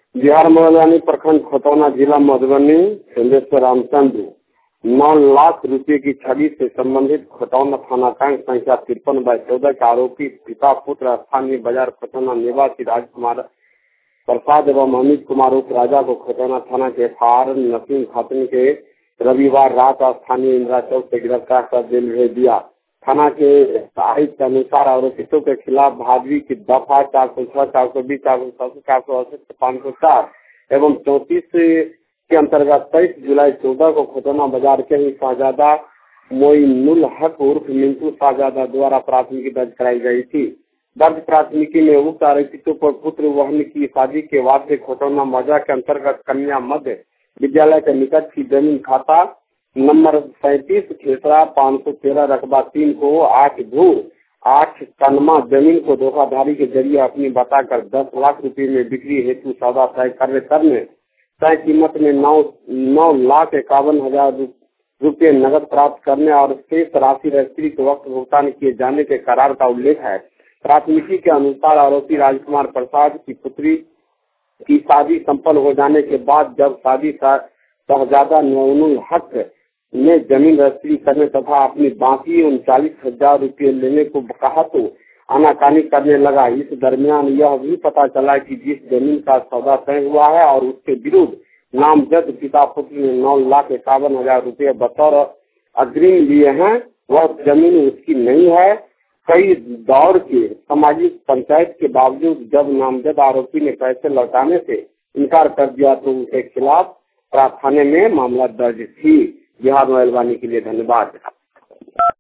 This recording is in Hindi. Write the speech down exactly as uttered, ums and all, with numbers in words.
बिहार मधुबनी प्रखंड खतौना जिला मधुबनी चंदेश्वर रामचंद्र नौ लाख रुपए की ठगी से संबंधित खतौना थाना कांड संख्या तिरपन बाई चौदह के आरोपी पिता पुत्र स्थानीय बाजार खतौना निवासी राजकुमार प्रसाद एवं अमित कुमार उप राजा को खतौना थाना के एफ आई आर नसीम खातून के रविवार रात स्थानीय इंदिरा चौक से गिरफ्तार कर जेल भेज दिया। थाना के आयुक्त के अनुसार आरोपितों के खिलाफ भादवी की दफा चार सौ छह चार सौ बीस चार सौ सत्तर चार सौ अड़सठ पाँच सौ चार एवं चौतीस के अंतर्गत तेईस जुलाई चौदह को खतौना बाजार के ही शाहजादा मोइनुल हक उर्फ मिंटू शाहजादा द्वारा प्राथमिकी दर्ज कराई गई थी। दर्ज प्राथमिकी में उक्त आरोपितों पर पुत्र वहन की शादी के वास्ते खतौना मौजा के अंतर्गत कन्या मध्य विद्यालय के निकट की जमीन खाता नंबर सैंतीस खेसरा पाँच सौ तेरह रकबा तीन को आठ धूर आठ कनमा जमीन को धोखाधड़ी के जरिए अपनी बताकर दस लाख रुपए में बिक्री हेतु सौदा तय कार्य करने तय कीमत में नौ नौ लाख इक्यावन हजार रुपये नकद प्राप्त करने और शेष राशि रजिस्ट्री के वक्त भुगतान किए जाने के करार का उल्लेख है। प्राथमिकी के अनुसार आरोपी राजकुमार प्रसाद की पुत्री की शादी संपन्न हो जाने के बाद जब शादी शहजादा मोइनुल हक ने जमीन रजिस्ट्री करने तथा अपनी बाकी उनचालीस हजार रूपये लेने को कहा तो आनाकानी करने लगा। इस दरमियान यह भी पता चला कि जिस जमीन का सौदा तय हुआ है और उसके विरुद्ध नामजद पिता पुत्र ने नौ लाख इक्यावन हजार रूपये बतौर अग्रिम लिए हैं वह जमीन उसकी नहीं है। कई दौर के सामाजिक पंचायत के बावजूद जब नामजद आरोपी ने पैसे लौटाने से इनकार कर दिया तो उनके खिलाफ थाने में मामला दर्ज थी। बिहार मधुबनी के लिए धन्यवाद।